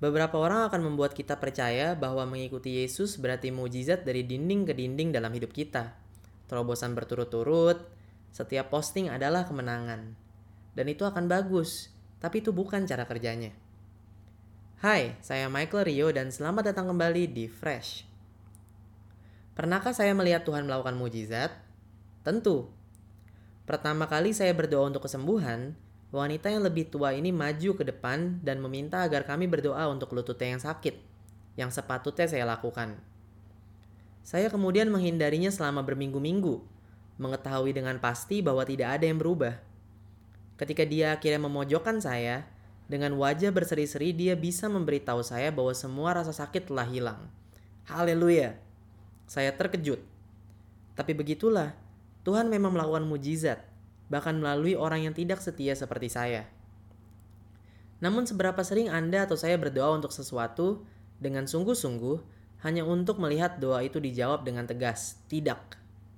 Beberapa orang akan membuat kita percaya bahwa mengikuti Yesus berarti mukjizat dari dinding ke dinding dalam hidup kita. Terobosan berturut-turut, setiap posting adalah kemenangan. Dan itu akan bagus, tapi itu bukan cara kerjanya. Hai, saya Michael Rio dan selamat datang kembali di Fresh. Pernahkah saya melihat Tuhan melakukan mukjizat? Tentu. Pertama kali saya berdoa untuk kesembuhan, wanita yang lebih tua ini maju ke depan dan meminta agar kami berdoa untuk lututnya yang sakit, yang sepatutnya saya lakukan. Saya kemudian menghindarinya selama berminggu-minggu, mengetahui dengan pasti bahwa tidak ada yang berubah. Ketika dia akhirnya memojokkan saya, dengan wajah berseri-seri dia bisa memberitahu saya bahwa semua rasa sakit telah hilang. Haleluya! Saya terkejut. Tapi begitulah, Tuhan memang melakukan mukjizat, bahkan melalui orang yang tidak setia seperti saya. Namun seberapa sering Anda atau saya berdoa untuk sesuatu dengan sungguh-sungguh hanya untuk melihat doa itu dijawab dengan tegas, tidak.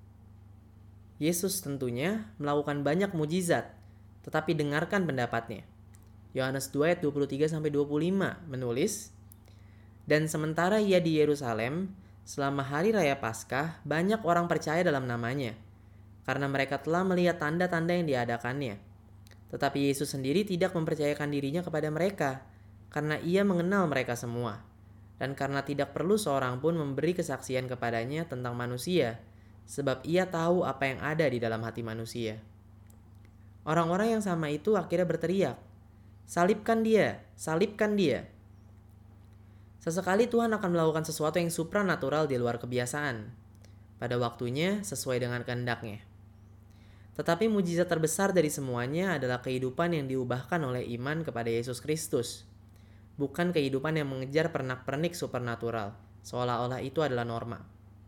Yesus tentunya melakukan banyak mukjizat, tetapi dengarkan pendapatnya. Yohanes 2 ayat 23-25 menulis, "Dan sementara ia di Yerusalem, selama hari raya Paskah, banyak orang percaya dalam namanya, karena mereka telah melihat tanda-tanda yang diadakannya. Tetapi Yesus sendiri tidak mempercayakan dirinya kepada mereka, karena ia mengenal mereka semua, dan karena tidak perlu seorang pun memberi kesaksian kepadanya tentang manusia, sebab ia tahu apa yang ada di dalam hati manusia." Orang-orang yang sama itu akhirnya berteriak, "Salibkan dia! Salibkan dia!" Sesekali Tuhan akan melakukan sesuatu yang supranatural di luar kebiasaan, pada waktunya sesuai dengan kehendaknya. Tetapi mukjizat terbesar dari semuanya adalah kehidupan yang diubahkan oleh iman kepada Yesus Kristus, bukan kehidupan yang mengejar pernak-pernik supernatural, seolah-olah itu adalah norma.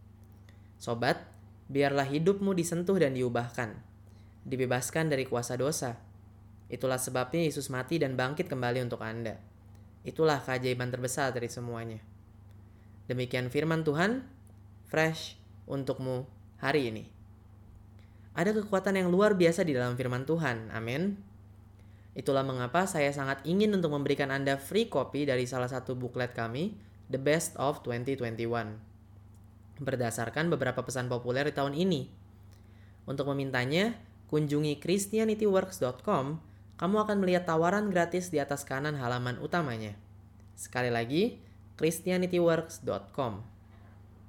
Sobat, biarlah hidupmu disentuh dan diubahkan, dibebaskan dari kuasa dosa. Itulah sebabnya Yesus mati dan bangkit kembali untuk Anda. Itulah keajaiban terbesar dari semuanya. Demikian firman Tuhan, fresh untukmu hari ini. Ada kekuatan yang luar biasa di dalam firman Tuhan, amin. Itulah mengapa saya sangat ingin untuk memberikan Anda free copy dari salah satu buklet kami, The Best of 2021, berdasarkan beberapa pesan populer di tahun ini. Untuk memintanya, kunjungi christianityworks.com. Kamu akan melihat tawaran gratis di atas kanan halaman utamanya. Sekali lagi, christianityworks.com.